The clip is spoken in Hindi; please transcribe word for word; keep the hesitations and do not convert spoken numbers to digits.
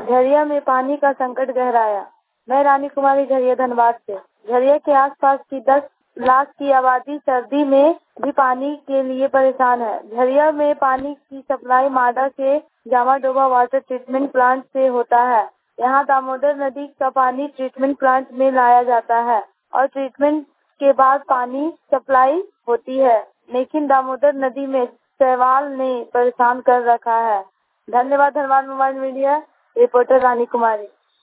झरिया में पानी का संकट गहराया। मैं रानी कुमारी झरिया धनबाद से। झरिया के आसपास की दस लाख की आबादी सर्दी में भी पानी के लिए परेशान है। झरिया में पानी की सप्लाई माडा के जामाडोबा वाटर ट्रीटमेंट प्लांट से होता है। यहाँ दामोदर नदी का पानी ट्रीटमेंट प्लांट में लाया जाता है और ट्रीटमेंट के बाद पानी सप्लाई होती है, लेकिन दामोदर नदी में शैवाल ने परेशान कर रखा है। धन्यवाद। Dhanbad mobile media reporter Rani कुमारी।